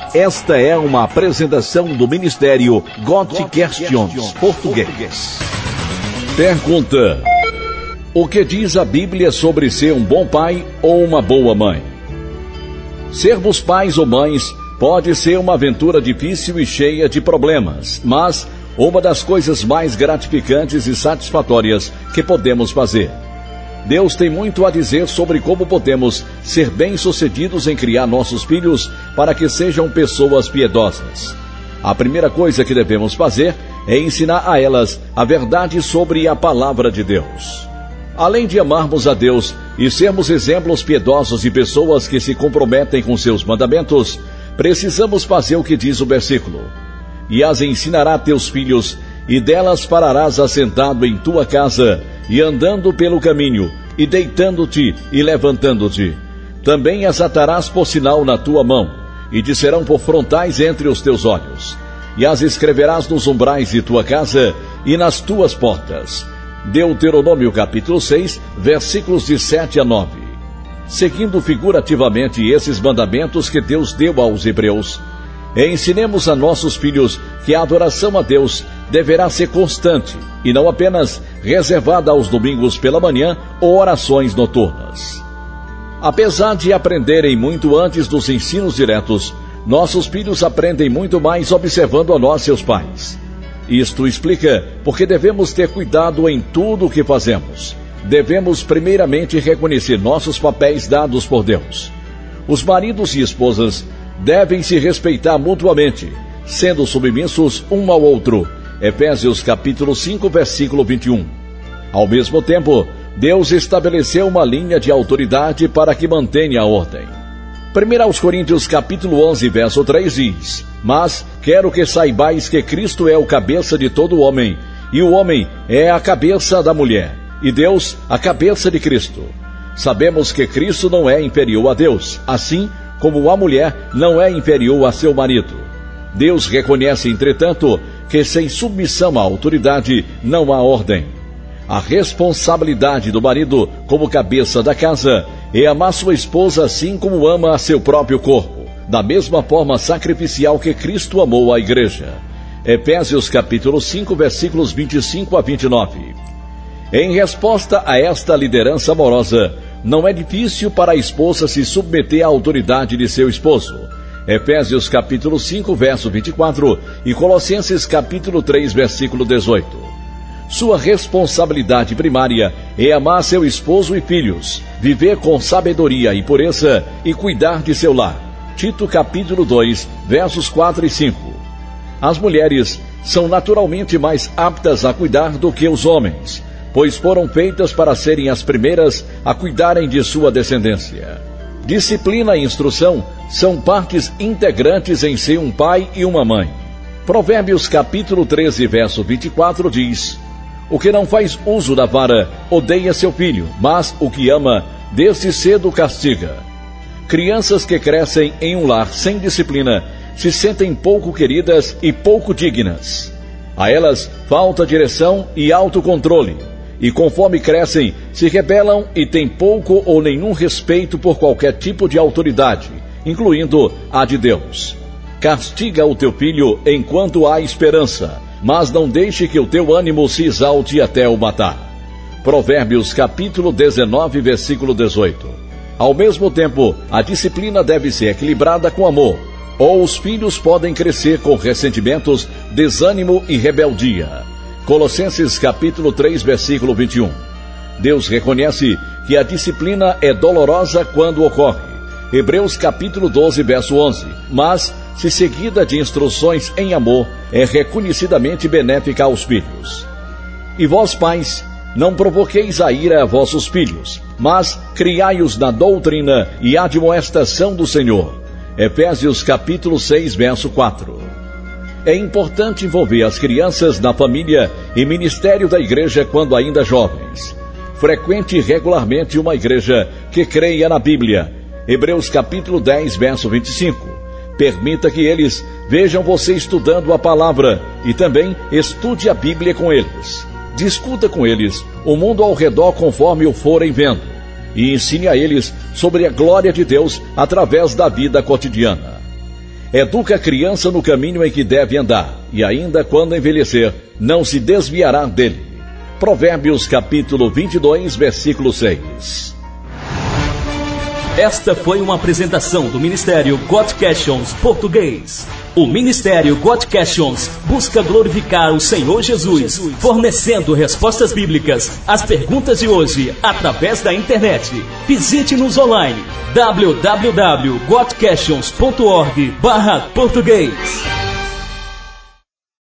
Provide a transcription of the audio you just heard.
Esta é uma apresentação do Ministério God Questions Português. Pergunta: o que diz a Bíblia sobre ser um bom pai ou uma boa mãe? Sermos pais ou mães pode ser uma aventura difícil e cheia de problemas, mas uma das coisas mais gratificantes e satisfatórias que podemos fazer. Deus tem muito a dizer sobre como podemos ser bem-sucedidos em criar nossos filhos para que sejam pessoas piedosas. A primeira coisa que devemos fazer é ensinar a elas a verdade sobre a palavra de Deus. Além de amarmos a Deus e sermos exemplos piedosos de pessoas que se comprometem com seus mandamentos, precisamos fazer o que diz o versículo: e as ensinará a teus filhos, e delas farás assentado em tua casa, e andando pelo caminho, e deitando-te e levantando-te. Também as atarás por sinal na tua mão, e te serão por frontais entre os teus olhos. E as escreverás nos umbrais de tua casa e nas tuas portas. Deuteronômio capítulo 6, versículos de 7 a 9. Seguindo figurativamente esses mandamentos que Deus deu aos hebreus, ensinemos a nossos filhos que a adoração a Deus deverá ser constante e não apenas reservada aos domingos pela manhã ou orações noturnas. Apesar de aprenderem muito antes dos ensinos diretos, nossos filhos aprendem muito mais observando a nós, seus pais. Isto explica porque devemos ter cuidado em tudo o que fazemos. Devemos primeiramente reconhecer nossos papéis dados por Deus. Os maridos e esposas devem se respeitar mutuamente, sendo submissos um ao outro. Efésios capítulo 5, versículo 21. Ao mesmo tempo, Deus estabeleceu uma linha de autoridade para que mantenha a ordem. 1 Coríntios capítulo 11, verso 3 diz: mas quero que saibais que Cristo é o cabeça de todo homem, e o homem é a cabeça da mulher, e Deus a cabeça de Cristo. Sabemos que Cristo não é inferior a Deus, assim como a mulher não é inferior a seu marido. Deus reconhece, entretanto, que sem submissão à autoridade não há ordem. A responsabilidade do marido como cabeça da casa é amar sua esposa assim como ama a seu próprio corpo, da mesma forma sacrificial que Cristo amou a igreja. Efésios capítulo 5, versículos 25 a 29. Em resposta a esta liderança amorosa, não é difícil para a esposa se submeter à autoridade de seu esposo. Efésios capítulo 5, verso 24 e Colossenses capítulo 3, versículo 18. Sua responsabilidade primária é amar seu esposo e filhos, viver com sabedoria e pureza e cuidar de seu lar. Tito capítulo 2, versos 4 e 5. As mulheres são naturalmente mais aptas a cuidar do que os homens, pois foram feitas para serem as primeiras a cuidarem de sua descendência. Disciplina e instrução são partes integrantes em ser um pai e uma mãe. Provérbios capítulo 13, verso 24 diz: o que não faz uso da vara odeia seu filho, mas o que ama desde cedo castiga. Crianças que crescem em um lar sem disciplina se sentem pouco queridas e pouco dignas. A elas falta direção e autocontrole, e conforme crescem, se rebelam e têm pouco ou nenhum respeito por qualquer tipo de autoridade, incluindo a de Deus. Castiga o teu filho enquanto há esperança, mas não deixe que o teu ânimo se exalte até o matar. Provérbios capítulo 19, versículo 18. Ao mesmo tempo, a disciplina deve ser equilibrada com amor, ou os filhos podem crescer com ressentimentos, desânimo e rebeldia. Colossenses capítulo 3, versículo 21. Deus reconhece que a disciplina é dolorosa quando ocorre. Hebreus capítulo 12, verso 11. Mas, se seguida de instruções em amor, é reconhecidamente benéfica aos filhos. E vós, pais, não provoqueis a ira a vossos filhos, mas criai-os na doutrina e admoestação do Senhor. Efésios capítulo 6, verso 4. É importante envolver as crianças na família e ministério da igreja quando ainda jovens. Frequente regularmente uma igreja que creia na Bíblia. Hebreus capítulo 10, verso 25. Permita que eles vejam você estudando a palavra e também estude a Bíblia com eles. Discuta com eles o mundo ao redor conforme o forem vendo e ensine a eles sobre a glória de Deus através da vida cotidiana. Educa a criança no caminho em que deve andar, e ainda quando envelhecer, não se desviará dele. Provérbios capítulo 22, versículo 6. Esta foi uma apresentação do Ministério God Questions Português. O Ministério God Questions busca glorificar o Senhor Jesus, fornecendo respostas bíblicas às perguntas de hoje através da internet. Visite-nos online www.godquestions.org/português.